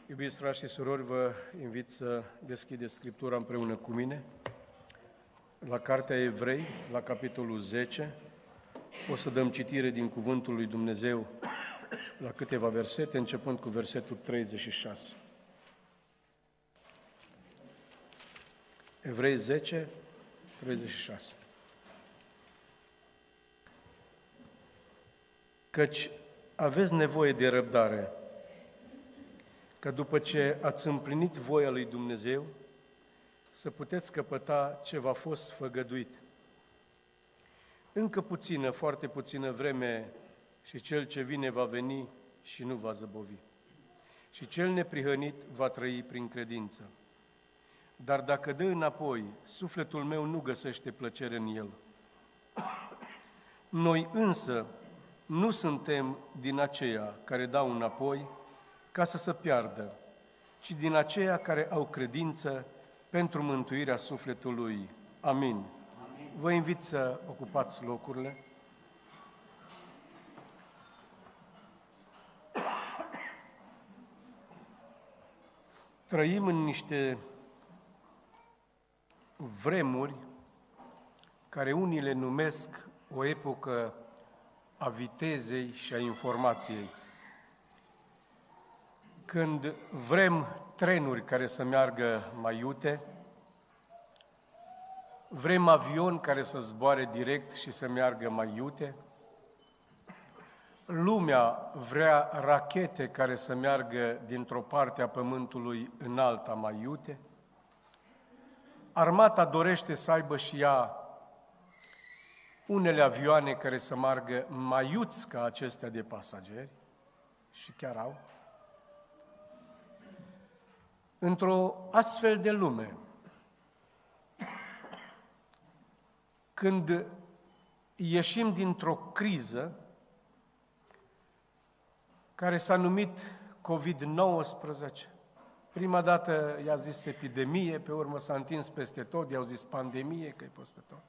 Iubiți frați și surori, vă invit să deschideți Scriptura împreună cu mine la Cartea Evrei, la capitolul 10. O să dăm citire din Cuvântul lui Dumnezeu la câteva versete, începând cu versetul 36. Evrei 10, 36. Căci aveți nevoie de răbdare, că după ce ați împlinit voia lui Dumnezeu, să puteți căpăta ce v-a fost făgăduit. Încă puțină, foarte puțină vreme și cel ce vine va veni și nu va zăbovi. Și cel neprihănit va trăi prin credință. Dar dacă dă înapoi, sufletul meu nu găsește plăcere în el. Noi însă nu suntem din aceia care dau înapoi ca să se piardă, ci din aceia care au credință pentru mântuirea sufletului. Amin. Amin. Vă invit să ocupați locurile. Trăim în niște vremuri care unii le numesc o epocă a vitezei și a informației. Când vrem trenuri care să meargă mai iute, vrem avion care să zboare direct și să meargă mai iute, lumea vrea rachete care să meargă dintr-o parte a pământului în alta mai iute, armata dorește să aibă și ea unele avioane care să meargă mai iuți ca acestea de pasageri, și chiar au. Într-o astfel de lume, când ieșim dintr-o criză care s-a numit COVID-19, prima dată i-a zis epidemie, pe urmă s-a întins peste tot, i-au zis pandemie, că e peste tot,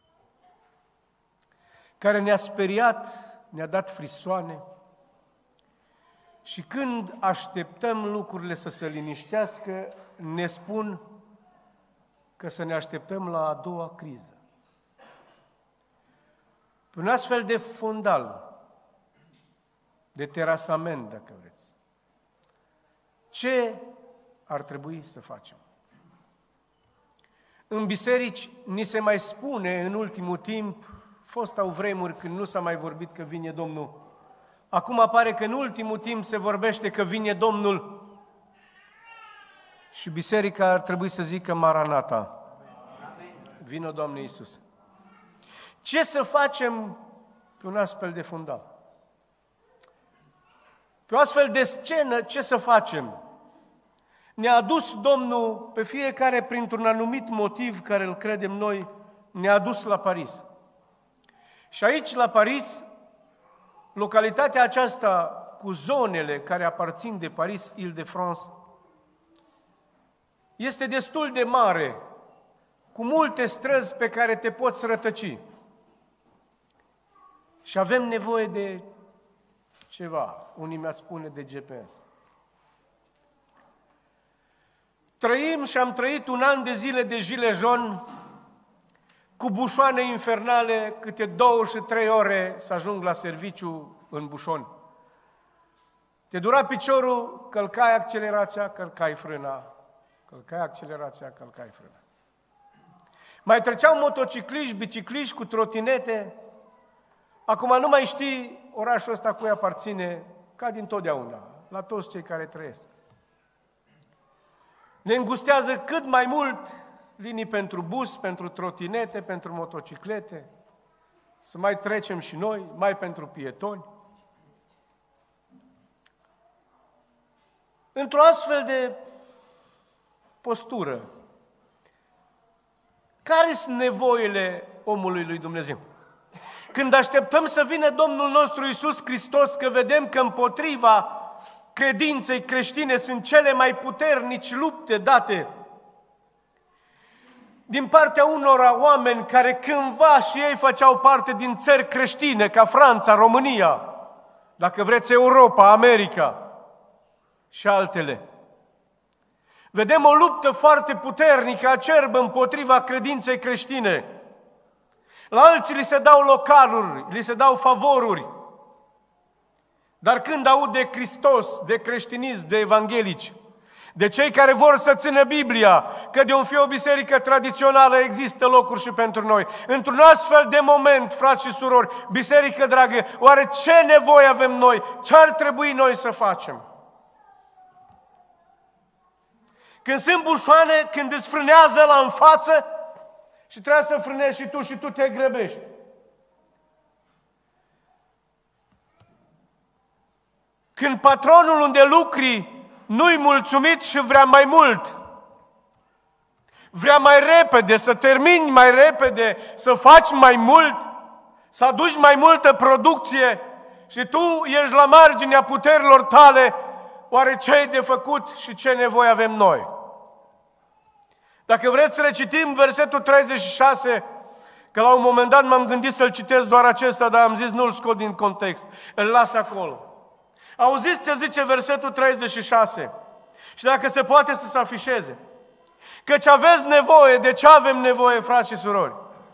care ne-a speriat, ne-a dat frisoane. Și când așteptăm lucrurile să se liniștească, ne spun că să ne așteptăm la a doua criză. Pe un astfel de fundal, de terasament, dacă vreți, ce ar trebui să facem? În biserici ni se mai spune în ultimul timp, au vremuri când nu s-a mai vorbit că vine Domnul. Acum apare că în ultimul timp se vorbește că vine Domnul și biserica ar trebui să zică Maranata. Vino, Doamne Iisus. Ce să facem pe un astfel de fundal? Pe o astfel de scenă, ce să facem? Ne-a adus Domnul pe fiecare printr-un anumit motiv care îl credem noi, ne-a adus la Paris. Și aici, la Paris, localitatea aceasta cu zonele care aparțin de Paris, Île-de-France, este destul de mare, cu multe străzi pe care te poți rătăci. Și avem nevoie de ceva, unii mi-ați spune de GPS. Trăim și am trăit un an de zile de gilet jaune, cu bușoane infernale, câte 2 și 3 ore să ajung la serviciu în bușon. Te dura piciorul, călcai accelerația, călcai frâna, călcai accelerația, călcai frâna. Mai treceau motocicliști, bicicliști cu trotinete. Acum nu mai știi orașul ăsta cui aparține, ca dintotdeauna, la toți cei care trăiesc. Ne îngustează cât mai mult linii pentru bus, pentru trotinete, pentru motociclete, să mai trecem și noi, mai pentru pietoni. Într-o astfel de postură, care sunt nevoile omului lui Dumnezeu? Când așteptăm să vină Domnul nostru Iisus Hristos, că vedem că împotriva credinței creștine sunt cele mai puternici lupte date din partea unor oameni care cândva și ei făceau parte din țări creștine, ca Franța, România, dacă vreți Europa, America și altele. Vedem o luptă foarte puternică, acerbă, împotriva credinței creștine. La alții li se dau localuri, li se dau favoruri. Dar când aud de Hristos, de creștinism, de evanghelici, de cei care vor să țină Biblia, că de un fi o biserică tradițională există locuri și pentru noi. Într-un astfel de moment, frați și surori, biserică dragă, oare ce nevoie avem noi? Ce ar trebui noi să facem? Când sunt bușoane, când îți frânează la în față și trebuie să frânezi și tu te grăbești. Când patronul unde lucri nu-i mulțumit și vrea mai mult, vrea mai repede, să termini mai repede, să faci mai mult, să aduci mai multă producție și tu ești la marginea puterilor tale, oare ce ai de făcut și ce nevoie avem noi? Dacă vreți să recitim versetul 36, că la un moment dat m-am gândit să-l citesc doar acesta, dar am zis nu-l scot din context, îl las acolo. Auziți ce zice versetul 36? Și dacă se poate să se afișeze. Căci aveți nevoie, de ce avem nevoie, frați și surori?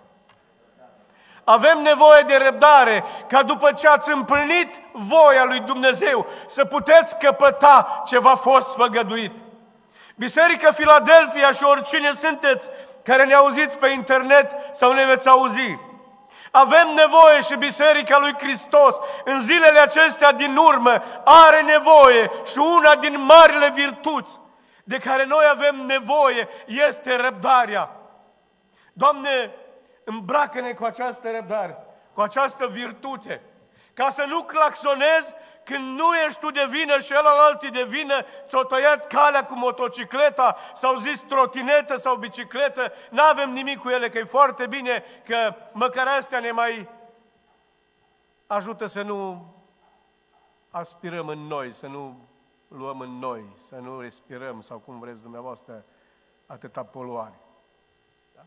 Avem nevoie de răbdare, ca după ce ați împlinit voia lui Dumnezeu, să puteți căpăta ce v-a fost făgăduit. Biserica Filadelfia și oricine sunteți care ne auziți pe internet sau ne veți auzi, avem nevoie și Biserica lui Hristos în zilele acestea din urmă are nevoie și una din marile virtuți de care noi avem nevoie este răbdarea. Doamne, îmbracă-ne cu această răbdare, cu această virtute, ca să nu claxonezi când nu ești tu de vină și ălalt e de vină, ți-o tăiat calea cu motocicleta sau zis trotinetă sau bicicletă, n-avem nimic cu ele, că e foarte bine că măcar astea ne mai ajută să nu aspirăm în noi, să nu luăm în noi, să nu respirăm sau cum vreți dumneavoastră atâta poluare. Da?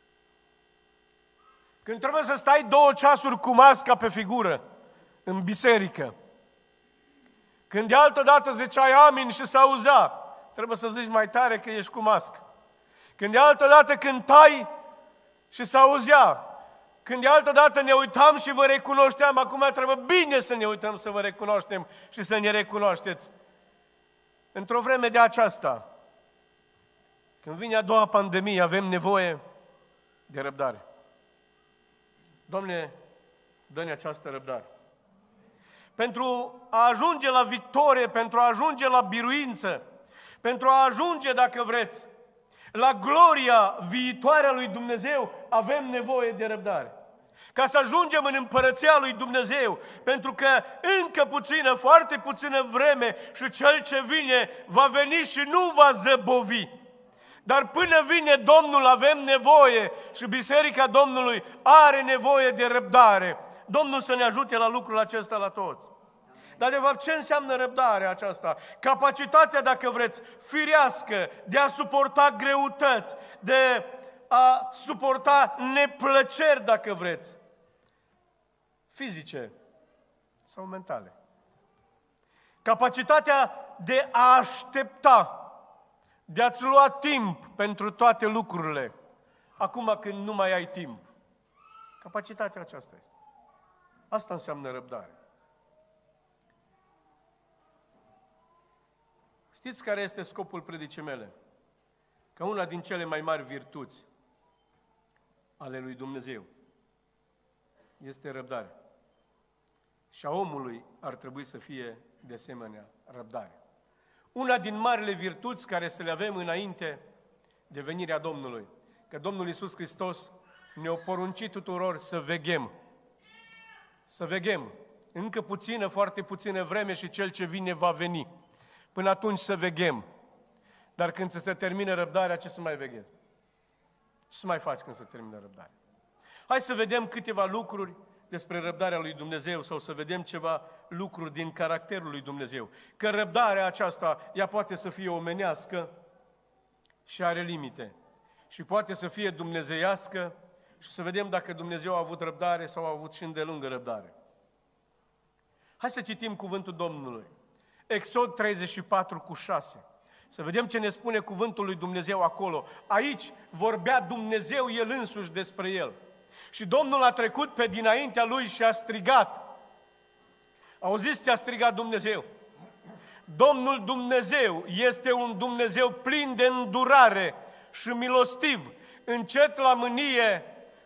Când trebuie să stai 2 ceasuri cu masca pe figură în biserică, când de altă dată ziceai amin și se auzea, trebuie să zici mai tare că ești cu mască. Când de altă dată cântai și se auzea, când de altă dată ne uitam și vă recunoșteam, acum trebuie bine să ne uităm să vă recunoaștem și să ne recunoașteți. Într-o vreme de aceasta, când vine a doua pandemie, avem nevoie de răbdare. Doamne, dă-ne această răbdare. Pentru a ajunge la victorie, pentru a ajunge la biruință, pentru a ajunge, dacă vreți, la gloria viitoare a lui Dumnezeu, avem nevoie de răbdare. Ca să ajungem în împărăția lui Dumnezeu, pentru că încă puțină, foarte puțină vreme și cel ce vine va veni și nu va zăbovi. Dar până vine Domnul avem nevoie și Biserica Domnului are nevoie de răbdare. Domnul să ne ajute la lucrul acesta la toți. Dar de fapt ce înseamnă răbdarea aceasta? Capacitatea, dacă vreți, firească de a suporta greutăți, de a suporta neplăceri, dacă vreți, fizice sau mentale. Capacitatea de a aștepta, de a-ți lua timp pentru toate lucrurile, acum când nu mai ai timp. Capacitatea aceasta este. Asta înseamnă răbdare. Știți care este scopul predicii mele? Că una din cele mai mari virtuți ale lui Dumnezeu este răbdarea. Și a omului ar trebui să fie de asemenea răbdare. Una din marile virtuți care să le avem înainte de venirea Domnului, că Domnul Iisus Hristos ne-a poruncit tuturor să veghem. Să veghem. Încă puțină, foarte puțină vreme și cel ce vine va veni. Până atunci să veghem. Dar când se termină răbdarea, ce să mai veghezi? Ce să mai faci când se termină răbdarea? Hai să vedem câteva lucruri despre răbdarea lui Dumnezeu sau să vedem ceva lucruri din caracterul lui Dumnezeu. Că răbdarea aceasta, ea poate să fie omenească și are limite. Și poate să fie dumnezeiască și să vedem dacă Dumnezeu a avut răbdare sau a avut și îndelungă răbdare. Hai să citim cuvântul Domnului. Exod 34:6. Să vedem ce ne spune cuvântul lui Dumnezeu acolo. Aici vorbea Dumnezeu El însuși despre El. Și Domnul a trecut pe dinaintea lui și a strigat. Auziți ce a strigat Dumnezeu? Domnul Dumnezeu este un Dumnezeu plin de îndurare și milostiv, încet la mânie,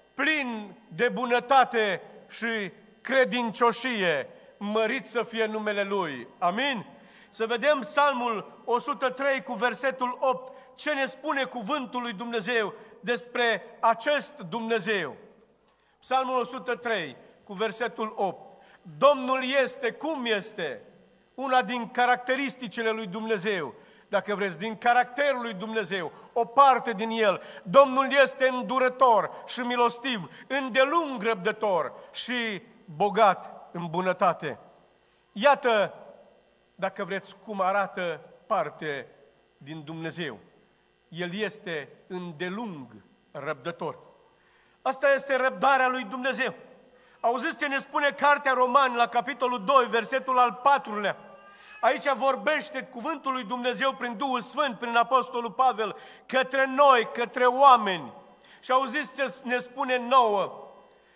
plin de bunătate și credincioșie. Mărit să fie numele Lui. Amin? Să vedem Psalmul 103 cu versetul 8. Ce ne spune cuvântul lui Dumnezeu despre acest Dumnezeu? Psalmul 103 cu versetul 8. Domnul este, cum este? Una din caracteristicile lui Dumnezeu, dacă vreți, din caracterul lui Dumnezeu, o parte din El. Domnul este îndurător și milostiv, îndelung răbdător și bogat în bunătate. Iată, dacă vreți, cum arată parte din Dumnezeu. El este îndelung răbdător. Asta este răbdarea lui Dumnezeu. Auziți ce ne spune Cartea Romani la capitolul 2, versetul al 4-lea. Aici vorbește cuvântul lui Dumnezeu prin Duhul Sfânt, prin Apostolul Pavel, către noi, către oameni. Și auziți ce ne spune nouă?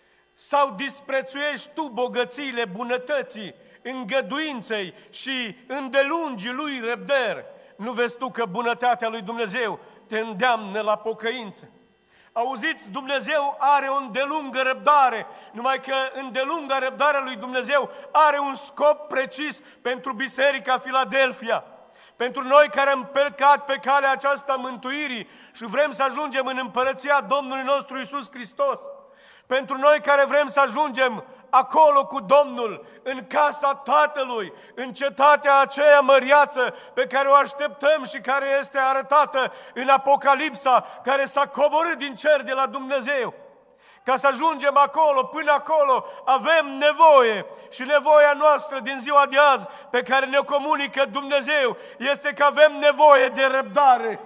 Sau disprețuiești tu bogățiile bunătății, îngăduinței și îndelungii lui răbdări. Nu vezi tu că bunătatea lui Dumnezeu te îndeamnă la pocăință? Auziți, Dumnezeu are o îndelungă răbdare, numai că îndelunga răbdarea lui Dumnezeu are un scop precis pentru Biserica Filadelfia. Pentru noi care am plecat pe calea aceasta mântuirii și vrem să ajungem în împărăția Domnului nostru Iisus Hristos. Pentru noi care vrem să ajungem acolo cu Domnul, în casa Tatălui, în cetatea aceea măriață pe care o așteptăm și care este arătată în Apocalipsa, care s-a coborât din cer de la Dumnezeu. Ca să ajungem acolo, până acolo, avem nevoie și nevoia noastră din ziua de azi, pe care ne comunică Dumnezeu, este că avem nevoie de răbdare.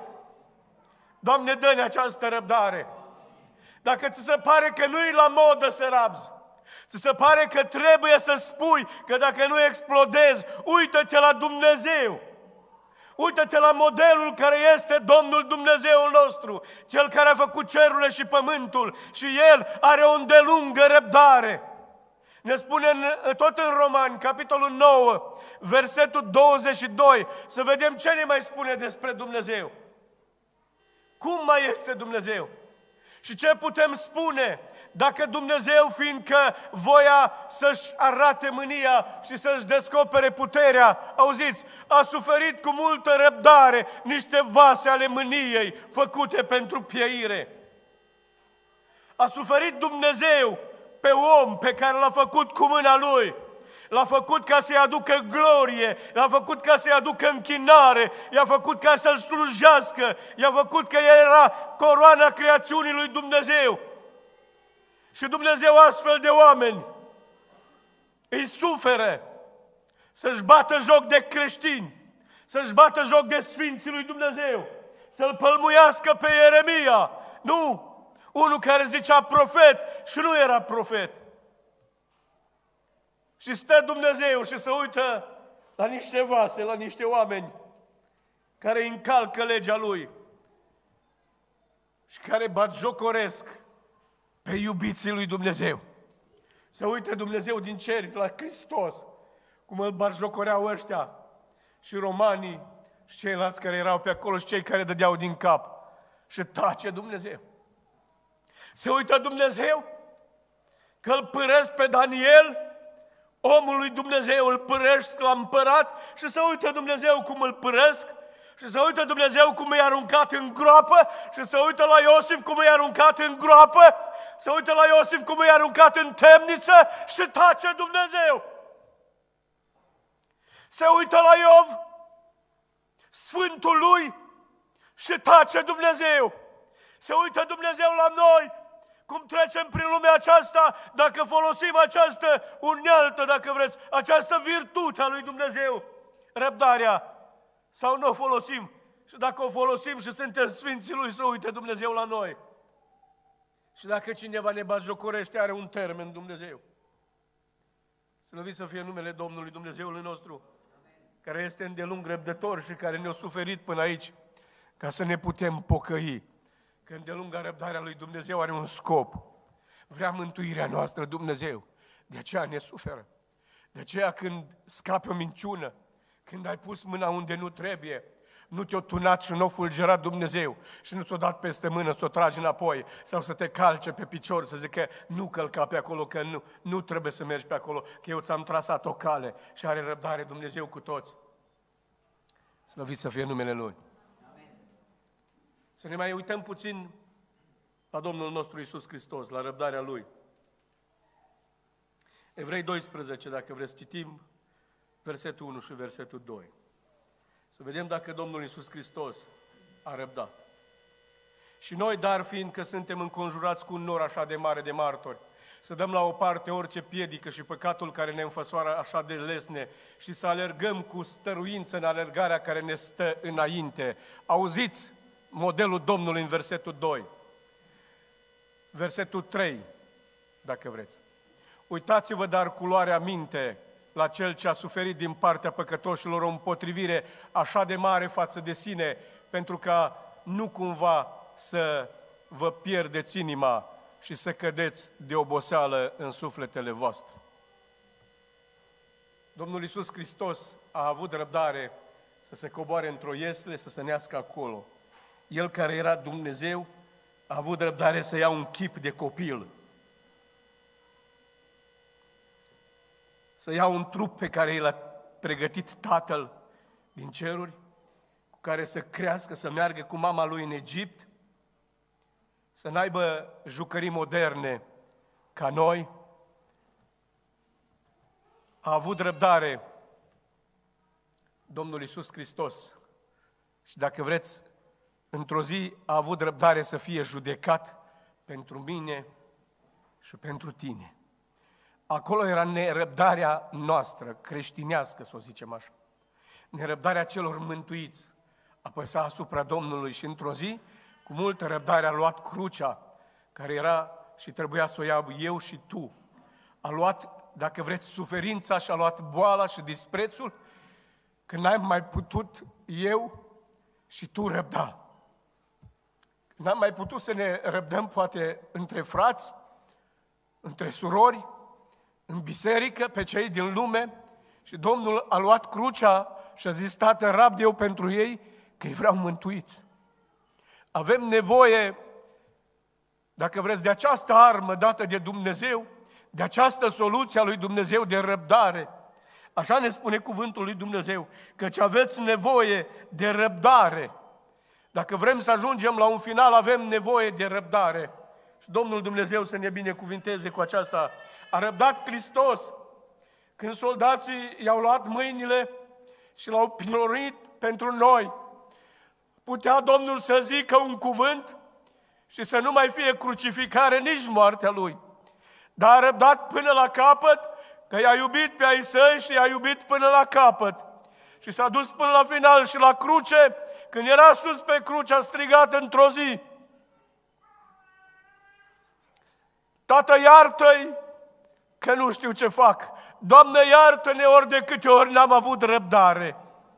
Doamne, dă-ne această răbdare. Dacă ți se pare că nu e la modă să rabzi, ți se pare că trebuie să spui că dacă nu explodezi, uită-te la Dumnezeu. Uită-te la modelul care este Domnul Dumnezeul nostru, Cel care a făcut cerurile și pământul și El are o îndelungă răbdare. Ne spune tot în Romani, capitolul 9, versetul 22, să vedem ce ne mai spune despre Dumnezeu. Cum mai este Dumnezeu? Și ce putem spune dacă Dumnezeu, fiindcă voia să-și arate mânia și să-și descopere puterea, auziți, a suferit cu multă răbdare niște vase ale mâniei făcute pentru pieire. A suferit Dumnezeu pe om pe care l-a făcut cu mâna Lui. L-a făcut ca să-i aducă glorie, l-a făcut ca să-i aducă închinare, i-a făcut ca să-L slujească, i-a făcut că El era coroana creațiunii lui Dumnezeu. Și Dumnezeu astfel de oameni îi suferă să-și bată joc de creștini, să-și bată joc de Sfinții lui Dumnezeu, să-L pălmuiască pe Ieremia. Nu! Unul care zicea profet și nu era profet. Și stă Dumnezeu și se uită la niște vase, la niște oameni care încalcă legea Lui și care batjocoresc pe iubiții lui Dumnezeu. Se uită Dumnezeu din cer la Hristos, cum îl batjocoreau ăștia și romanii și ceilalți care erau pe acolo și cei care dădeau din cap. Și tace Dumnezeu. Se uită Dumnezeu că îl părăsc pe Daniel, omul lui Dumnezeu, îl părăsc la împărat și se uită Dumnezeu cum îl părăsc și se uită Dumnezeu cum i-a aruncat în groapă și se uită la Iosif cum i-a aruncat în groapă, se uită la Iosif cum i-a aruncat în temniță și tace Dumnezeu. Se uită la Iov, Sfântul lui, și tace Dumnezeu. Se uită Dumnezeu la noi, cum trecem prin lumea aceasta, dacă folosim această unealtă, dacă vreți, această virtute a lui Dumnezeu, răbdarea, sau nu o folosim. Și dacă o folosim și suntem Sfinții Lui, să uite Dumnezeu la noi. Și dacă cineva ne batjocorește, are un termen Dumnezeu. Slăvit să fie numele Domnului Dumnezeului nostru. care este îndelung răbdător și care ne-a suferit până aici, ca să ne putem pocăi. Că îndelunga răbdarea lui Dumnezeu are un scop. Vrea mântuirea noastră Dumnezeu. De aceea ne suferă. De aceea când scape o minciună, când ai pus mâna unde nu trebuie, nu te-o tunat și nu o fulgerat Dumnezeu și nu ți-o dat peste mână, ți-o tragi înapoi sau să te calce pe picior, să zică nu călca pe acolo, că nu trebuie să mergi pe acolo, că eu ți-am trasat o cale și are răbdare Dumnezeu cu toți. Slăvit să fie numele Lui. Amin. Să ne mai uităm puțin la Domnul nostru Iisus Hristos, la răbdarea Lui. Evrei 12, dacă vreți, citim versetul 1 și versetul 2. Să vedem dacă Domnul Iisus Hristos a răbdat. Și noi, dar fiindcă suntem înconjurați cu un nor așa de mare de martori, să dăm la o parte orice piedică și păcatul care ne înfăsoară așa de lesne și să alergăm cu stăruință în alergarea care ne stă înainte. Auziți modelul Domnului în versetul 2. Versetul 3, dacă vreți. Uitați-vă dar cu luarea minte la Cel ce a suferit din partea păcătoșilor o împotrivire așa de mare față de sine, pentru ca nu cumva să vă pierdeți inima și să cădeți de oboseală în sufletele voastre. Domnul Iisus Hristos a avut răbdare să se coboare într-o iesle, să se nească acolo. El care era Dumnezeu a avut răbdare să ia un chip de copil, să ia un trup pe care l-a pregătit Tatăl din ceruri, cu care să crească, să meargă cu mama lui în Egipt, să n-aibă jucării moderne ca noi. A avut răbdare Domnul Iisus Hristos și, dacă vreți, într-o zi a avut răbdare să fie judecat pentru mine și pentru tine. Acolo era nerăbdarea noastră, creștinească, să o zicem așa. Nerăbdarea celor mântuiți apăsa asupra Domnului și într-o zi, cu multă răbdare, a luat crucea, care era și trebuia să o iau eu și tu. A luat, dacă vreți, suferința și a luat boala și disprețul, când n-am mai putut eu și tu răbda. N-am mai putut să ne răbdăm, poate, între frați, între surori, în biserică, pe cei din lume, și Domnul a luat crucea și a zis: Tată, rabd eu pentru ei, că îi vreau mântuiți. Avem nevoie, dacă vreți, de această armă dată de Dumnezeu, de această soluție a lui Dumnezeu de răbdare. Așa ne spune cuvântul lui Dumnezeu, căci aveți nevoie de răbdare. Dacă vrem să ajungem la un final, avem nevoie de răbdare. Și Domnul Dumnezeu să ne binecuvinteze cu aceasta. A răbdat Hristos când soldații i-au luat mâinile și l-au pironit pentru noi. Putea Domnul să zică un cuvânt și să nu mai fie crucificare, nici moartea Lui. Dar a răbdat până la capăt, că i-a iubit pe ai săi și i-a iubit până la capăt. Și s-a dus până la final și la cruce, când era sus pe cruce, a strigat într-o zi: Tată, iartă-i, că nu știu ce fac. Doamne, iartă-ne, ori de câte ori n-am avut răbdare.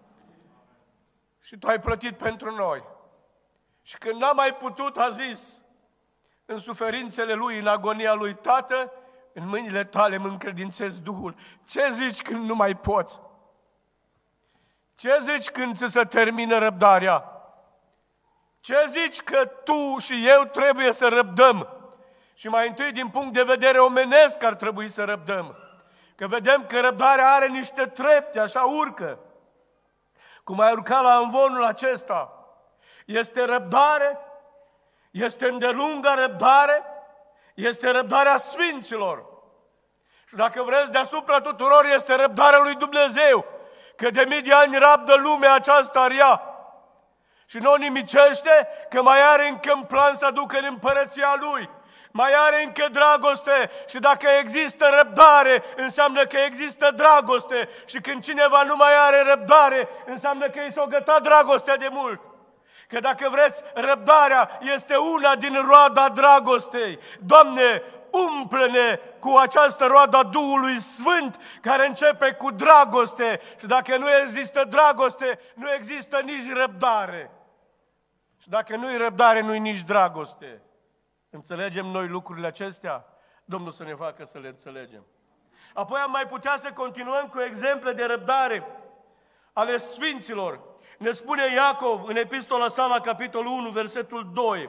Și Tu ai plătit pentru noi. Și când n-am mai putut, a zis, în suferințele Lui, în agonia Lui: Tată, în mâinile Tale mă încredințez Duhul. Ce zici când nu mai poți? Ce zici când ți se termină răbdarea? Ce zici că tu și eu trebuie să răbdăm? Și mai întâi, din punct de vedere omenesc, ar trebui să răbdăm. Că vedem că răbdarea are niște trepte, așa urcă. Cum ai urcat la amvonul acesta. Este răbdare, este îndelungă răbdare, este răbdarea sfinților. Și dacă vreți, deasupra tuturor este răbdarea lui Dumnezeu. Că de mii de ani rabdă lumea aceasta rea. Și nu o nimicește, că mai are încă în plan să aducă în împărăția Lui. Mai are încă dragoste și dacă există răbdare, înseamnă că există dragoste. Și când cineva nu mai are răbdare, înseamnă că i s-o gătat dragostea de mult. Că dacă vreți, răbdarea este una din roada dragostei. Doamne, umple-ne cu această roadă a Duhului Sfânt care începe cu dragoste. Și dacă nu există dragoste, nu există nici răbdare. Și dacă nu-i răbdare, nu-i nici dragoste. Înțelegem noi lucrurile acestea? Domnul să ne facă să le înțelegem. Apoi am mai putea să continuăm cu exemple de răbdare ale Sfinților. Ne spune Iacov în epistola sa la capitolul 1, versetul 2.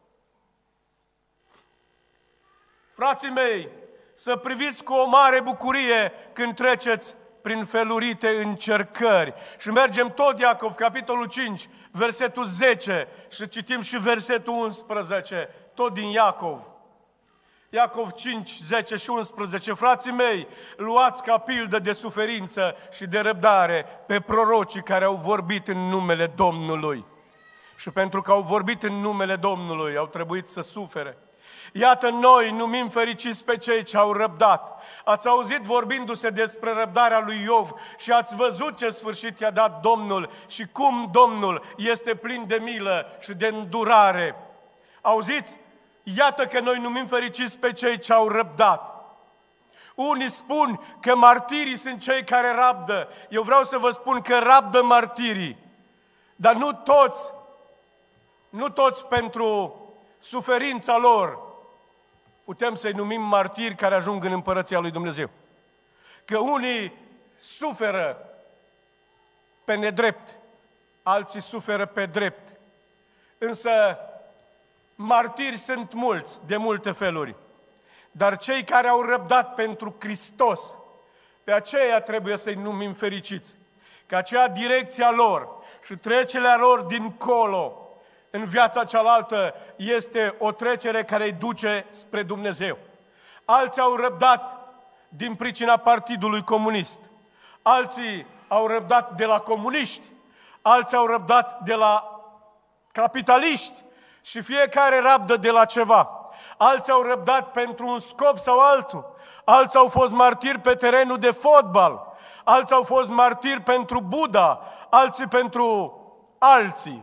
Frații mei, să priviți cu o mare bucurie când treceți prin felurite încercări. Și mergem tot Iacov, capitolul 5, versetul 10 și citim și versetul 11, tot din Iacov. Iacov 5, 10 și 11. Frații mei, luați ca pildă de suferință și de răbdare pe prorocii care au vorbit în numele Domnului. Și pentru că au vorbit în numele Domnului, au trebuit să sufere. Iată, noi numim fericiți pe cei ce au răbdat. Ați auzit vorbindu-se despre răbdarea lui Iov și ați văzut ce sfârșit i-a dat Domnul și cum Domnul este plin de milă și de îndurare. Auziți? Iată că noi numim fericiți pe cei ce au răbdat. Unii spun că martirii sunt cei care rabdă. Eu vreau să vă spun că rabdă martirii, dar nu toți pentru suferința lor putem să-i numim martiri care ajung în împărăția lui Dumnezeu. Că unii suferă pe nedrept, alții suferă pe drept. Însă martiri sunt mulți, de multe feluri. Dar cei care au răbdat pentru Hristos, pe aceia trebuie să-i numim fericiți. Că aceea direcția lor și trecerea lor dincolo în viața cealaltă este o trecere care îi duce spre Dumnezeu. Alții au răbdat din pricina Partidului Comunist. Alții au răbdat de la comuniști. Alții au răbdat de la capitaliști. Și fiecare rabdă de la ceva. Alții au răbdat pentru un scop sau altul. Alții au fost martiri pe terenul de fotbal. Alții au fost martiri pentru Buddha. Alții pentru alții.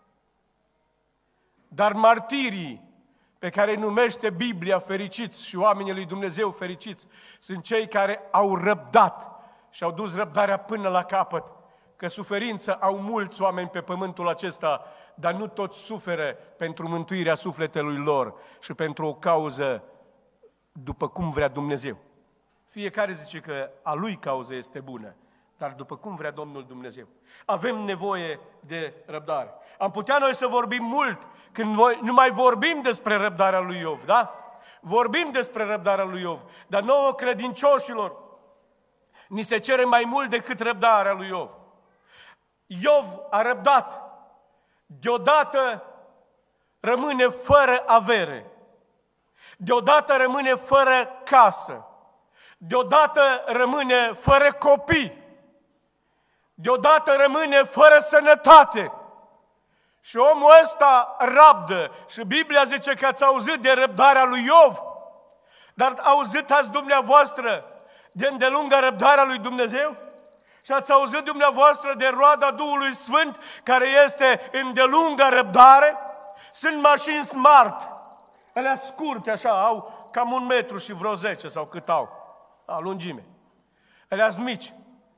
Dar martirii pe care îi numește Biblia fericiți și oamenii lui Dumnezeu fericiți sunt cei care au răbdat și au dus răbdarea până la capăt. Că suferință au mulți oameni pe pământul acesta, dar nu toți suferă pentru mântuirea sufletelui lor și pentru o cauză după cum vrea Dumnezeu. Fiecare zice că a lui cauză este bună, dar după cum vrea Domnul Dumnezeu. Avem nevoie de răbdare. Am putea noi să vorbim mult când noi nu mai vorbim despre răbdarea lui Iov, da? Vorbim despre răbdarea lui Iov, dar nouă credincioșilor ni se cere mai mult decât răbdarea lui Iov. Iov a răbdat. Deodată rămâne fără avere. Deodată rămâne fără casă. Deodată rămâne fără copii. Deodată rămâne fără sănătate. Și omul ăsta rabdă. Și Biblia zice că ați auzit de răbdarea lui Iov. Dar auzit dumneavoastră de îndelunga răbdarea lui Dumnezeu? Și ați auzit dumneavoastră de roada Duhului Sfânt care este îndelunga răbdare? Sunt mașini smart. Alea scurte așa, au cam 1 metru și vreo 10 sau cât au. Lungime. Alea-s mici.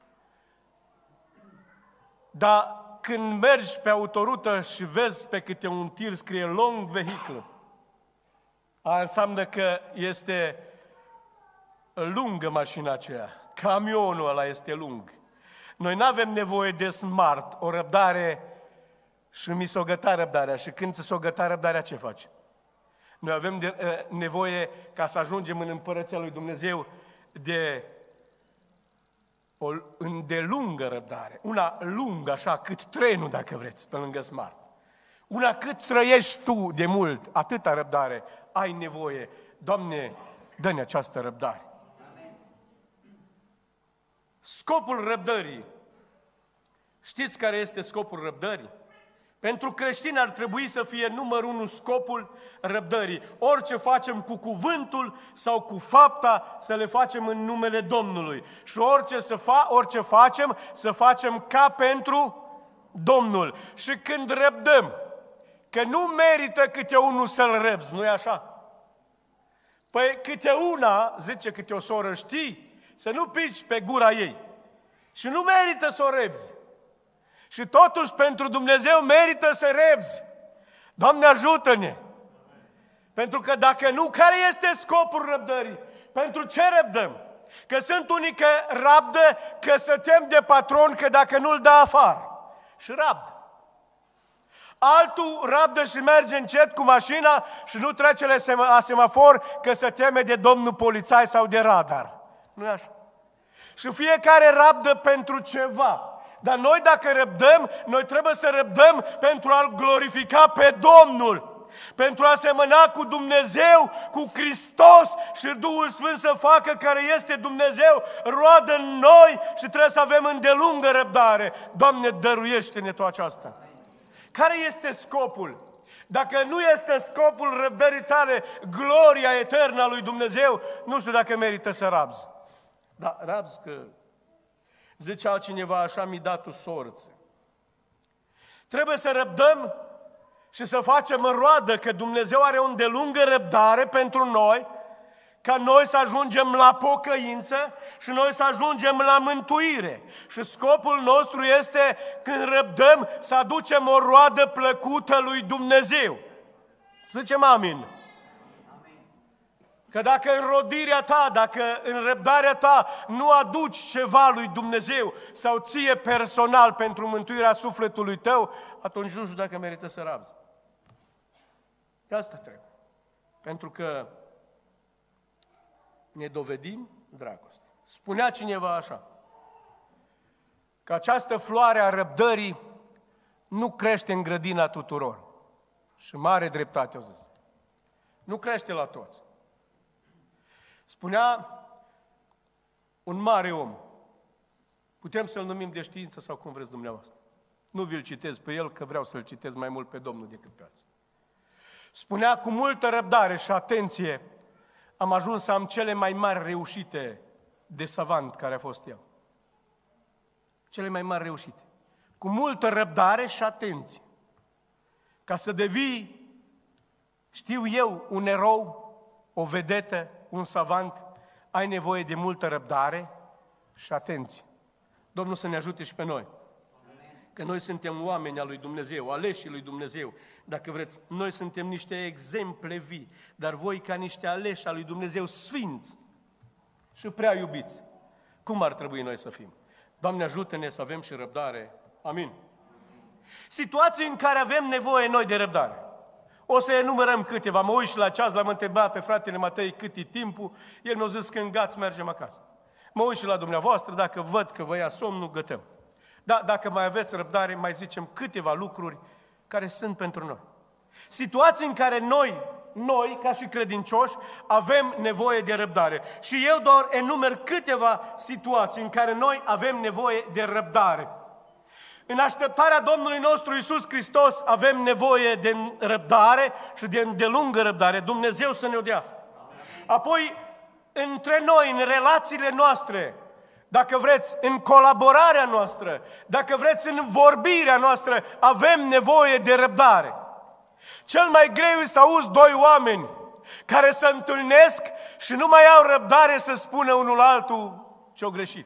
Dar când mergi pe autorută și vezi pe câte un tir scrie long vehicle, aia înseamnă că este lungă mașina aceea. Camionul ăla este lung. Noi nu avem nevoie de smart, o răbdare și mi s-o găta răbdarea. Și când s-o găta răbdarea, ce faci? Noi avem nevoie, ca să ajungem în împărăția lui Dumnezeu, de o îndelungă răbdare. Una lungă, așa, cât trenul, dacă vreți, pe lângă smart. Una cât trăiești tu de mult, atâta răbdare ai nevoie. Doamne, dă-ne această răbdare. Scopul răbdării. Știți care este scopul răbdării? Pentru creștini ar trebui să fie numărul 1 scopul răbdării. Orice facem cu cuvântul sau cu fapta, să le facem în numele Domnului. Și orice facem, să facem ca pentru Domnul. Și când răbdăm, că nu merită câte unul să-l răbzi, nu-i așa? Păi câte una, zice câte o soră, știi, să nu pici pe gura ei. Și nu merită să o rebzi. Și totuși pentru Dumnezeu merită să rebzi. Doamne, ajută-ne! Pentru că dacă nu, care este scopul răbdării? Pentru ce răbdăm? Că sunt unii că rabdă, că se tem de patron, că dacă nu-l dă afară. Și rabdă. Altul rabdă și merge încet cu mașina și nu trece la semafor, că se teme de domnul polițai sau de radar. Nu-i așa? Și fiecare rabdă pentru ceva. Dar noi dacă răbdăm, noi trebuie să răbdăm pentru a-L glorifica pe Domnul. Pentru a semăna cu Dumnezeu, cu Hristos și Duhul Sfânt să facă care este Dumnezeu roadă în noi și trebuie să avem îndelungă răbdare. Doamne, dăruiește-ne tot aceasta. Care este scopul? Dacă nu este scopul răbdării tale, gloria eternă a lui Dumnezeu, nu știu dacă merită să rabzi. Da, rabzi că zice altcineva, așa mi-a dat o sorță. Trebuie să răbdăm și să facem în roadă că Dumnezeu are o îndelungă răbdare pentru noi, ca noi să ajungem la pocăință și noi să ajungem la mântuire. Și scopul nostru este, când răbdăm, să aducem o roadă plăcută lui Dumnezeu. Zicem amin. Că dacă în rodirea ta, dacă în răbdarea ta nu aduci ceva lui Dumnezeu sau ție personal pentru mântuirea sufletului tău, atunci nu știu dacă merită să rabzi. De asta trebuie. Pentru că ne dovedim dragoste. Spunea cineva așa, că această floare a răbdării nu crește în grădina tuturor. Și mare dreptate, au zis. Nu crește la toți. Spunea un mare om, putem să-l numim de știință sau cum vreți dumneavoastră. Nu vi-l citez pe el, că vreau să-l citez mai mult pe Domnul decât pe alții. Spunea, cu multă răbdare și atenție, am ajuns să am cele mai mari reușite de savant care a fost el. Cele mai mari reușite. Cu multă răbdare și atenție. Ca să devii, știu eu, un erou, o vedetă, un savant, ai nevoie de multă răbdare și atenție. Domnul să ne ajute și pe noi. Că noi suntem oameni al lui Dumnezeu, aleșii lui Dumnezeu. Dacă vreți, noi suntem niște exemple vii, dar voi ca niște aleși al lui Dumnezeu sfinți și prea iubiți. Cum ar trebui noi să fim? Doamne, ajută-ne să avem și răbdare. Amin. Situații în care avem nevoie noi de răbdare. O să enumerăm câteva. Mă uit și la ceas, l-am întrebat pe fratele Matei cât e timpul. El mi-a zis că în gați mergem acasă. Mă uit și la dumneavoastră, dacă văd că vă ia somnul, gătăm. Da, dacă mai aveți răbdare, mai zicem câteva lucruri care sunt pentru noi. Situații în care noi, ca și credincioși, avem nevoie de răbdare. Și eu doar enumer câteva situații în care noi avem nevoie de răbdare. În așteptarea Domnului nostru Iisus Hristos avem nevoie de răbdare și de îndelungă răbdare. Dumnezeu să ne-o dea. Apoi, între noi, în relațiile noastre, dacă vreți, în colaborarea noastră, dacă vreți, în vorbirea noastră, avem nevoie de răbdare. Cel mai greu e să auzi doi oameni care se întâlnesc și nu mai au răbdare să spună unul altul ce-o greșit.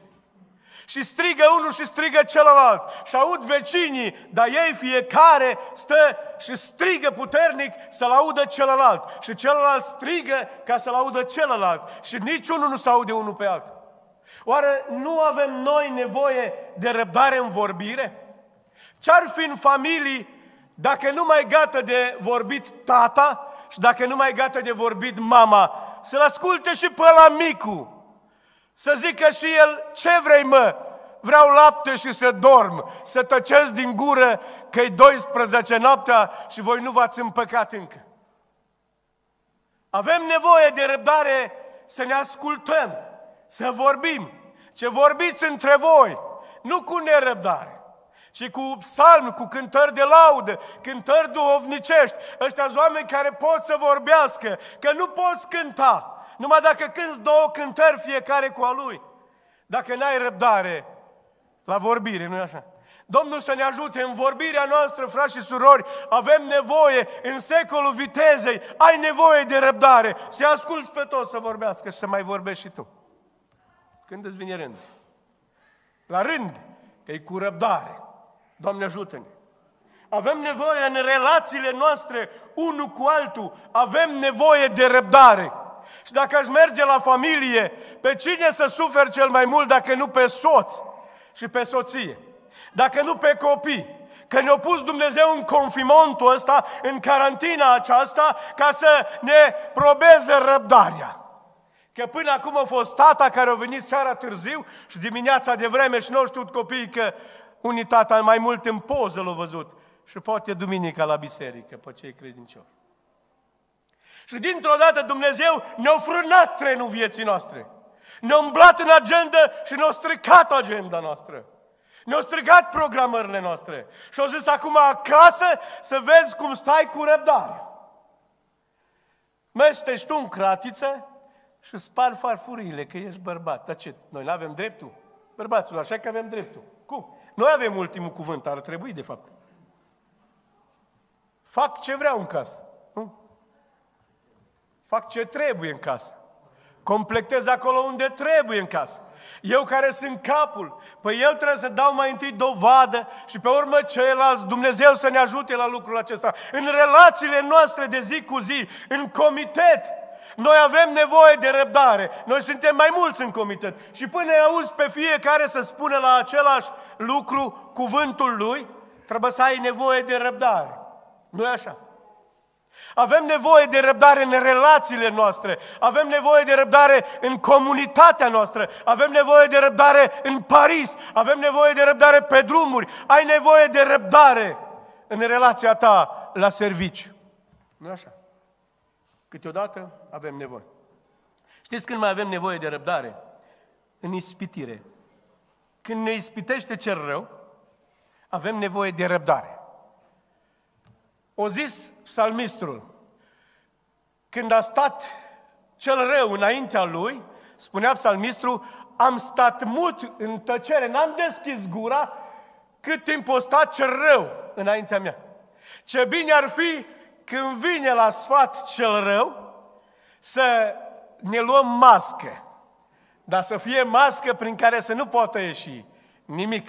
Și strigă unul și strigă celălalt. Și aud vecinii, dar ei fiecare stă și strigă puternic să-l audă celălalt. Și celălalt strigă ca să-l audă celălalt. Și niciunul nu se aude unul pe altul. Oare nu avem noi nevoie de răbdare în vorbire? Ce-ar fi în familii dacă nu mai gata de vorbit tata și dacă nu mai gata de vorbit mama? Să-l asculte și pe la micu. Să zică și el, ce vrei mă? Vreau lapte și să dorm, să tăceți din gură că-i 12 noaptea și voi nu v-ați împăcat încă. Avem nevoie de răbdare să ne ascultăm, să vorbim. Ce vorbiți între voi, nu cu nerăbdare, ci cu psalmi, cu cântări de laudă, cântări duhovnicești. Ăștia-s oameni care pot să vorbească, că nu poți cânta. Numai dacă cânți două cântări fiecare cu a lui. Dacă n-ai răbdare la vorbire, nu-i așa? Domnul să ne ajute în vorbirea noastră, frați și surori, avem nevoie, în secolul vitezei, ai nevoie de răbdare, să asculți pe toți să vorbească și să mai vorbești și tu. Când îți vine rând? La rând, că e cu răbdare. Doamne ajută-ne! Avem nevoie în relațiile noastre, unul cu altul, avem nevoie de răbdare. Și dacă aș merge la familie, pe cine să suferi cel mai mult dacă nu pe soț și pe soție? Dacă nu pe copii? Că ne-a pus Dumnezeu în confimentul ăsta, în carantina aceasta, ca să ne probeze răbdarea. Că până acum a fost tata care a venit seara târziu și dimineața de vreme și nu știut copiii că unii tata mai mult în poză l-au văzut și poate duminica la biserică, pe cei credincioși. Și dintr-o dată Dumnezeu ne-a frânat trenul vieții noastre. Ne-a umblat în agenda și ne-a stricat agenda noastră. Ne-a stricat programările noastre. Și au zis acum acasă să vezi cum stai cu răbdare. Mestești tu în cratiță și spari farfuriile, că ești bărbat. Dar ce? Noi nu avem dreptul? Bărbațul, așa că avem dreptul. Cum? Noi avem ultimul cuvânt, ar trebui de fapt. Fac ce vreau în casă. Nu? Fac ce trebuie în casă. Completez acolo unde trebuie în casă. Eu care sunt capul, păi eu trebuie să dau mai întâi dovadă și pe urmă ceilalți, Dumnezeu să ne ajute la lucrul acesta. În relațiile noastre de zi cu zi, în comitet, noi avem nevoie de răbdare. Noi suntem mai mulți în comitet. Și până îi auzi pe fiecare să spună la același lucru cuvântul lui, trebuie să ai nevoie de răbdare. Nu-i așa? Avem nevoie de răbdare în relațiile noastre, avem nevoie de răbdare în comunitatea noastră, avem nevoie de răbdare în Paris, avem nevoie de răbdare pe drumuri, ai nevoie de răbdare în relația ta la serviciu. Nu așa? Câteodată avem nevoie. Știți când mai avem nevoie de răbdare? În ispitire. Când ne ispitește cel rău, avem nevoie de răbdare. O zis psalmistul, când a stat cel rău înaintea lui, spunea psalmistul, am stat mut în tăcere, n-am deschis gura cât timp a stat cel rău înaintea mea. Ce bine ar fi când vine la sfat cel rău să ne luăm mască, dar să fie mască prin care să nu poată ieși nimic.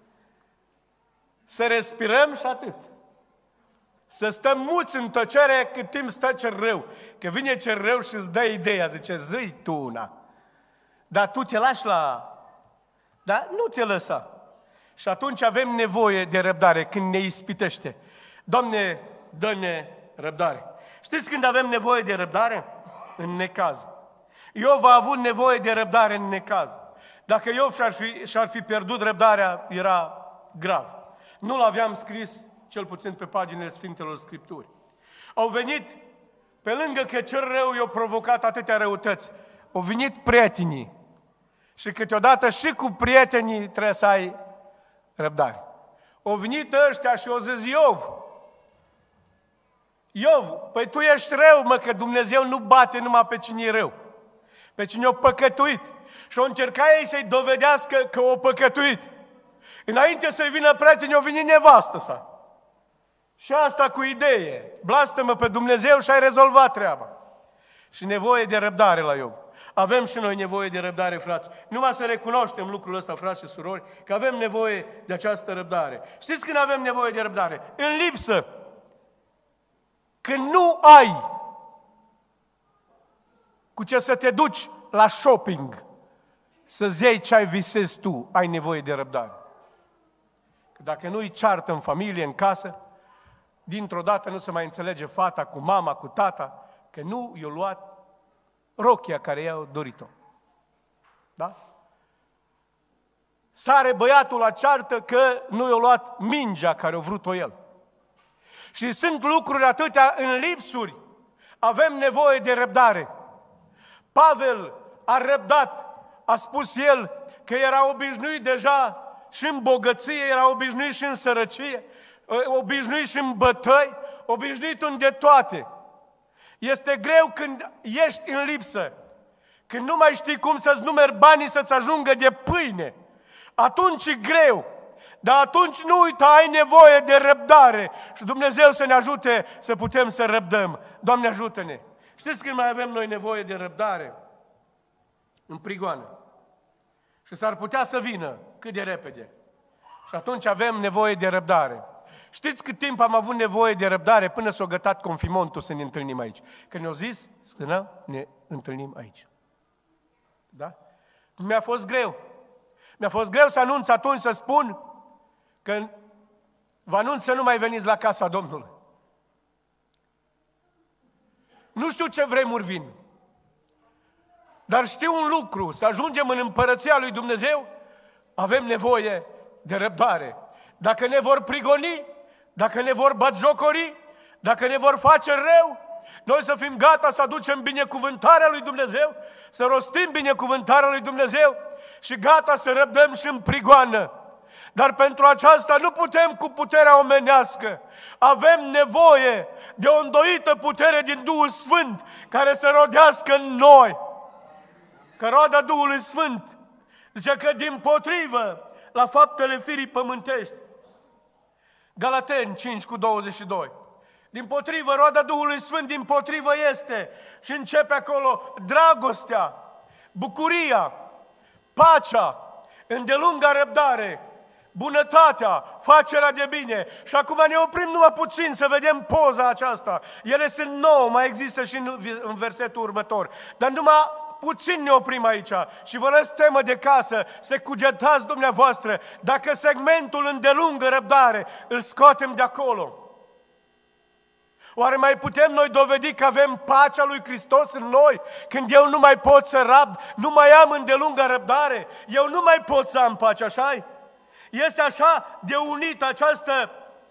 Să respirăm și atât. Să stăm muți în tăcere cât timp stă cel rău. Că vine cel rău și îți dă ideea, zice, zi tu una. Dar tu te lași la... Dar nu te lăsa. Și atunci avem nevoie de răbdare când ne ispitește. Doamne, dă-ne răbdare. Știți când avem nevoie de răbdare? În necaz. Iov a avut nevoie de răbdare în necaz. Dacă Iov și-ar fi pierdut răbdarea, era grav. Nu l-aveam scris cel puțin pe paginile Sfintelor Scripturi. Au venit, pe lângă că cel rău i-a provocat atâtea răutăți, au venit prietenii. Și câteodată și cu prietenii trebuie să ai răbdare. Au venit ăștia și au zis, Iov, păi tu ești rău, mă, că Dumnezeu nu bate numai pe cine e rău, pe cine o păcătuit. Și au încercat ei să-i dovedească că o păcătuit. Înainte să-i vină prietenii, au venit nevastă sa. Și asta cu idee. Blastă-mă pe Dumnezeu și ai rezolvat treaba. Și nevoie de răbdare la Iov. Avem și noi nevoie de răbdare, frați. Numai să recunoaștem lucrul ăsta, frați și surori, că avem nevoie de această răbdare. Știți când avem nevoie de răbdare? În lipsă. Când nu ai cu ce să te duci la shopping, să-ți iei ce ai visezi tu, ai nevoie de răbdare. Că dacă nu-i ceartă în familie, în casă, dintr-o dată nu se mai înțelege fata cu mama, cu tata, că nu i-a luat rochia care i-a dorit-o. Da? Sare băiatul la ceartă că nu i-a luat mingea care a vrut-o el. Și sunt lucruri atâtea în lipsuri. Avem nevoie de răbdare. Pavel a răbdat, a spus el că era obișnuit deja și în bogăție, era obișnuit și în sărăcie, obișnuit și în bătăi, obișnuit în de toate. Este greu când ești în lipsă, când nu mai știi cum să-ți numeri banii să-ți ajungă de pâine. Atunci e greu. Dar atunci nu uita, ai nevoie de răbdare și Dumnezeu să ne ajute să putem să răbdăm. Doamne, ajută-ne! Știți când mai avem noi nevoie de răbdare? În prigoană. Și s-ar putea să vină cât de repede. Și atunci avem nevoie de răbdare. Știți cât timp am avut nevoie de răbdare până s-a gătat confimontul să ne întâlnim aici? Că ne-au zis să ne întâlnim aici. Da? Mi-a fost greu. Mi-a fost greu să anunț atunci, să spun că vă anunț să nu mai veniți la casa Domnului. Nu știu ce vremuri vin. Dar știu un lucru, să ajungem în împărăția lui Dumnezeu, avem nevoie de răbdare. Dacă ne vor prigoni, dacă ne vor batjocori, dacă ne vor face rău, noi să fim gata să aducem binecuvântarea lui Dumnezeu, să rostim binecuvântarea lui Dumnezeu și gata să răbdăm și în prigoană. Dar pentru aceasta nu putem cu puterea omenească. Avem nevoie de o îndoită putere din Duhul Sfânt care să rodească în noi. Că roada Duhului Sfânt zice că dimpotrivă la faptele firii pământești. Galateni 5:22. Dimpotrivă, roada Duhului Sfânt dimpotrivă este și începe acolo dragostea, bucuria, pacea, îndelunga răbdare, bunătatea, facerea de bine. Și acum ne oprim numai puțin să vedem poza aceasta. Ele sunt 9, mai există și în versetul următor. Dar numai puțin ne oprim aici și vă lăs temă de casă să cugetați dumneavoastră dacă segmentul îndelungă răbdare îl scoatem de acolo. Oare mai putem noi dovedi că avem pacea lui Hristos în noi? Când eu nu mai pot să rabd, nu mai am îndelungă răbdare, eu nu mai pot să am pace, așa-i? Este așa de unită această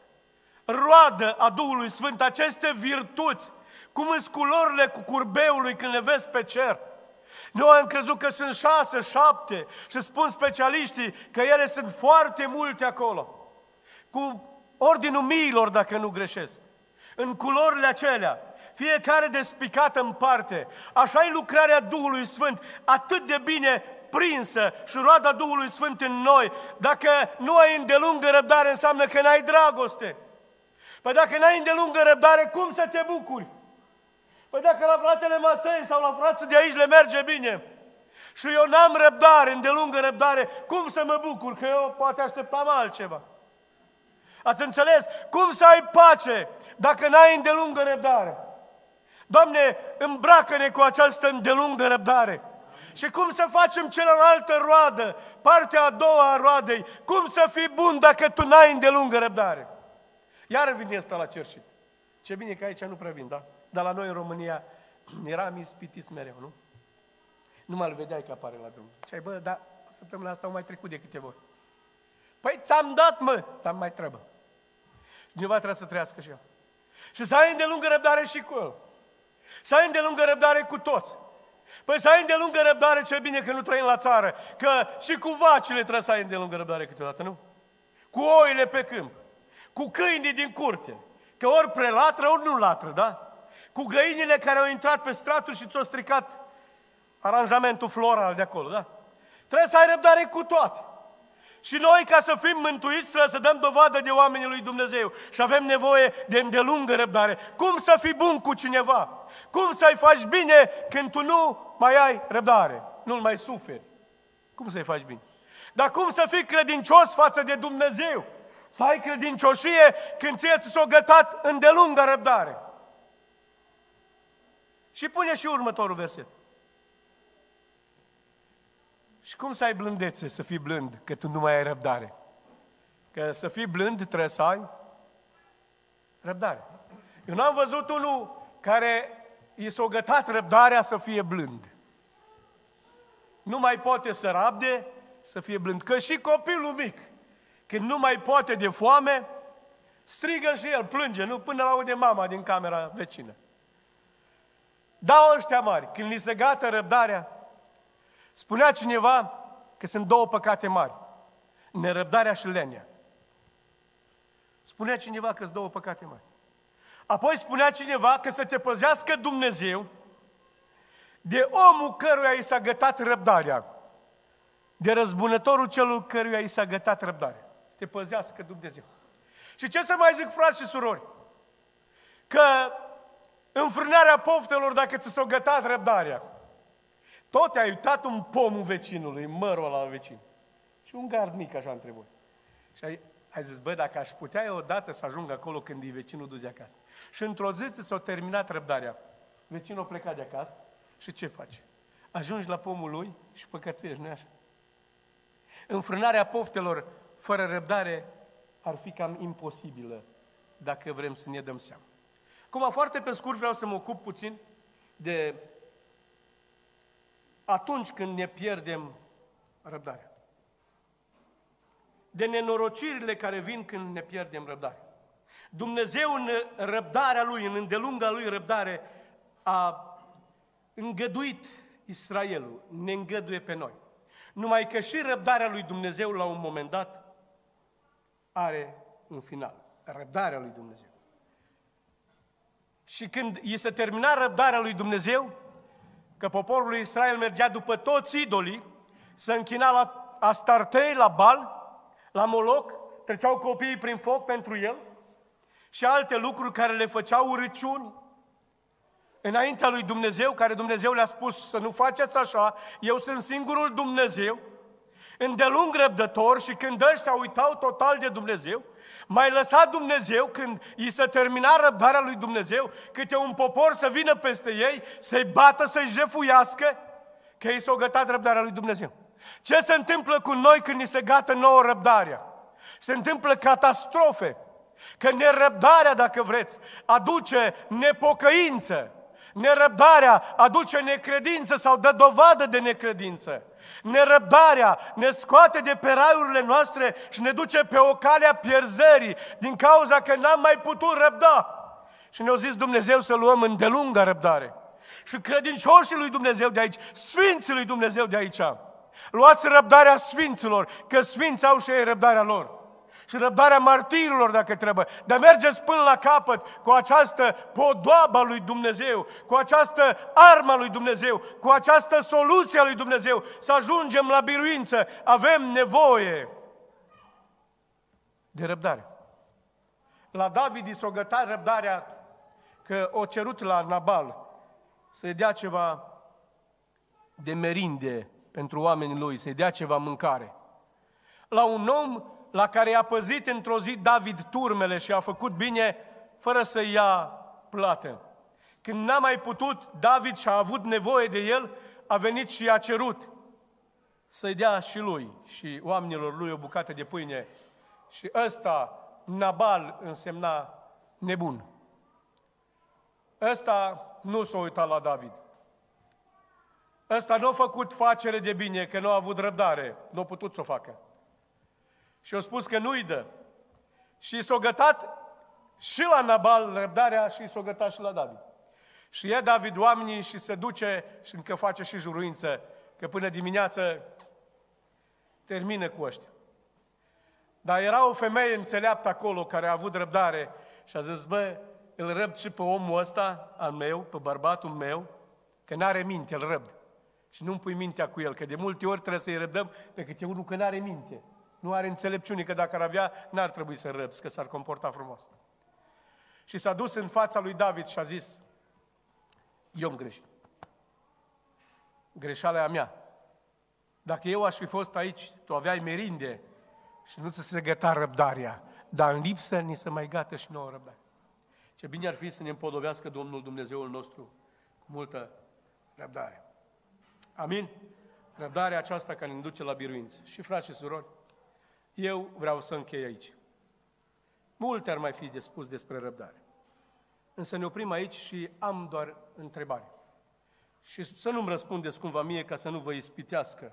roadă a Duhului Sfânt, aceste virtuți, cum în culorile cu curbeului când le vezi pe cer. Noi am crezut că sunt 6, 7 și spun specialiștii că ele sunt foarte multe acolo. Cu ordinul miilor, dacă nu greșesc. În culorile acelea, fiecare despicată în parte. Așa e lucrarea Duhului Sfânt, atât de bine prinsă și roada Duhului Sfânt în noi. Dacă nu ai îndelungă răbdare, înseamnă că n-ai dragoste. Păi dacă n-ai îndelungă răbdare, cum să te bucuri? Păi dacă la fratele Matei sau la frații de aici le merge bine și eu n-am răbdare, îndelungă răbdare, cum să mă bucur? Că eu poate așteptam altceva. Ați înțeles? Cum să ai pace dacă n-ai îndelungă răbdare? Doamne, îmbracă-ne cu această îndelungă răbdare. Și cum să facem cealaltă roadă, partea a doua a roadei? Cum să fii bun dacă tu n-ai îndelungă răbdare? Iar vine asta la cerșit. Ce bine că aici nu prea vin, da? Dar la noi în România eram ispitiți mereu, nu? Nu mai-l vedeai că apare la drum. Ziceai, bă, dar săptămâna asta au mai trecut de câteva ori. Păi ți-am dat, mă, dar mai trebuie. Cineva trebuie să trăiască și eu. Și să ai îndelungă răbdare și cu el. Să ai îndelungă răbdare cu toți. Păi să ai îndelungă răbdare, ce bine că nu trăim la țară, că și cu vacile trebuie să ai îndelungă răbdare câteodată, nu? Cu oile pe câmp, cu câinii din curte, că ori prelatră, ori nu latră, da? Cu găinile care au intrat pe stratul și ți-au stricat aranjamentul floral de acolo, da? Trebuie să ai răbdare cu toate. Și noi, ca să fim mântuiți, trebuie să dăm dovadă de oamenii lui Dumnezeu. Și avem nevoie de îndelungă răbdare. Cum să fii bun cu cineva? Cum să-i faci bine când tu nu mai ai răbdare? Nu-l mai suferi. Cum să-i faci bine? Dar cum să fii credincios față de Dumnezeu? Să ai credincioșie când ție ți s-o gătat îndelungă răbdare. Și pune și următorul verset. Și cum să ai blândețe, să fii blând, că tu nu mai ai răbdare? Că să fii blând trebuie să ai răbdare. Eu n-am văzut unul care i s-a gătat răbdarea să fie blând. Nu mai poate să rabde, să fie blând. Că și copilul mic, când nu mai poate de foame, strigă și el, plânge, nu? Până la aude mama din camera vecină. Dau ăștia mari, când li se gata răbdarea, spunea cineva că sunt două păcate mari, nerăbdarea și lenia. Spunea cineva că sunt două păcate mari. Apoi spunea cineva că să te păzească Dumnezeu de omul căruia i s-a gătat răbdarea, de răzbunătorul celul căruia i s-a gătat răbdarea. să te păzească Dumnezeu. Și ce să mai zic, frați și surori? Că înfrânarea poftelor, dacă ți s-o gătat răbdarea, tot ai uitat un pomul vecinului, mărul ăla vecin. Și un gard mic așa între voi. Și ai zis, bă, dacă aș putea eu odată să ajung acolo când e vecinul dus de acasă. Și într-o zi ți s-a terminat răbdarea. Vecinul a plecat de acasă și ce faci? Ajungi la pomul lui și păcătuiești, nu-i așa? Înfrânarea poftelor fără răbdare ar fi cam imposibilă dacă vrem să ne dăm seama. Acum, foarte pe scurt, vreau să mă ocup puțin de atunci când ne pierdem răbdarea. De nenorocirile care vin când ne pierdem răbdarea. Dumnezeu în răbdarea Lui, în îndelunga Lui răbdare, a îngăduit Israelul, ne îngăduie pe noi. Numai că și răbdarea lui Dumnezeu la un moment dat are un final. Răbdarea lui Dumnezeu. Și când i se termina răbdarea lui Dumnezeu, că poporul lui Israel mergea după toți idolii, se închina la Astartei, la Bal, la Moloc, treceau copiii prin foc pentru el și alte lucruri care le făceau urăciuni înaintea lui Dumnezeu, care Dumnezeu le-a spus să nu faceți așa, eu sunt singurul Dumnezeu, îndelung răbdător, și când ăștia uitau total de Dumnezeu, mai lăsa Dumnezeu, când i se termina răbdarea lui Dumnezeu, câte un popor să vină peste ei, să-i bată, să-i jefuiască, că i s-a gătat răbdarea lui Dumnezeu. Ce se întâmplă cu noi când ni se gată nouă răbdarea? Se întâmplă catastrofe, că nerăbdarea, dacă vreți, aduce nepocăință. Nerăbdarea aduce necredință sau dă dovadă de necredință. Nerăbdarea ne scoate de pe raiurile noastre și ne duce pe o cale a pierzării din cauza că n-am mai putut răbda. Și ne-a zis Dumnezeu să luăm îndelunga răbdare. Și credincioșii lui Dumnezeu de aici, sfinții lui Dumnezeu de aici, luați răbdarea sfinților, că sfinți au și ei răbdarea lor. Și răbdarea martirilor, dacă trebuie. Dar mergeți până la capăt cu această podoabă lui Dumnezeu, cu această armă lui Dumnezeu, cu această soluție a lui Dumnezeu, să ajungem la biruință. Avem nevoie de răbdare. La David i s-a gătat răbdarea că o cerut la Nabal să-i dea ceva de merinde pentru oamenii lui, să-i dea ceva mâncare. La un om la care i-a păzit într-o zi David turmele și a făcut bine fără să ia plată. Când n-a mai putut, David și-a avut nevoie de el, a venit și i-a cerut să-i dea și lui și oamenilor lui o bucată de pâine. Și ăsta, Nabal, însemna nebun. Ăsta nu s-a uitat la David. Ăsta nu a făcut facere de bine, că nu a avut răbdare, nu a putut să o facă. Și a spus că nu-i dă. Și s-a gătat și la Nabal răbdarea și s-a gătat și la David. Și ia David oamenii și se duce și încă face și juruință, că până dimineață termină cu ăștia. Dar era o femeie înțeleaptă acolo care a avut răbdare și a zis, bă, îl răbd și pe omul ăsta al meu, pe bărbatul meu, că n-are minte, îl răbd. Și nu-mi pui mintea cu el, că de multe ori trebuie să-i răbdăm pe câte unul că n-are minte. Nu are înțelepciune, că dacă ar avea, n-ar trebui să răbzi, că s-ar comporta frumos. Și s-a dus în fața lui David și a zis, eu am greșit. Greșeala e a mea. Dacă eu aș fi fost aici, tu aveai merinde și nu ți se găta răbdarea, dar în lipsă ni se mai gată și nouă răbdare. Ce bine ar fi să ne împodobească Domnul Dumnezeul nostru cu multă răbdare. Amin? Răbdarea aceasta care ne duce la biruință. Și frați și surori, eu vreau să închei aici. Multe ar mai fi de spus despre răbdare. Însă ne oprim aici și am doar întrebare. Și să nu-mi răspundeți cumva mie ca să nu vă ispitească.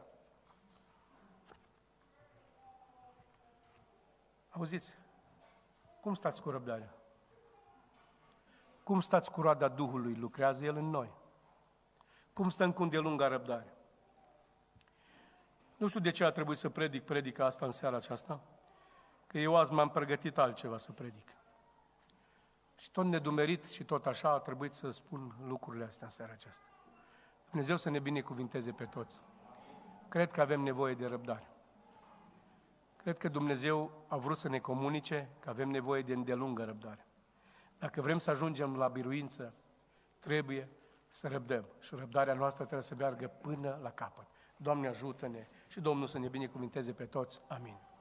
Auziți? Cum stați cu răbdarea? Cum stați cu roada Duhului? Lucrează El în noi. Cum stăm cu îndelunga răbdare? Nu știu de ce a trebuit să predic predica asta în seara aceasta, că eu azi m-am pregătit altceva să predic. Și tot nedumerit și tot așa a trebuit să spun lucrurile astea în seara aceasta. Dumnezeu să ne binecuvinteze pe toți. Cred că avem nevoie de răbdare. Cred că Dumnezeu a vrut să ne comunice că avem nevoie de îndelungă răbdare. Dacă vrem să ajungem la biruință, trebuie să răbdăm. Și răbdarea noastră trebuie să meargă până la capăt. Doamne, ajută-ne și Domnul să ne binecuvinteze pe toți. Amin.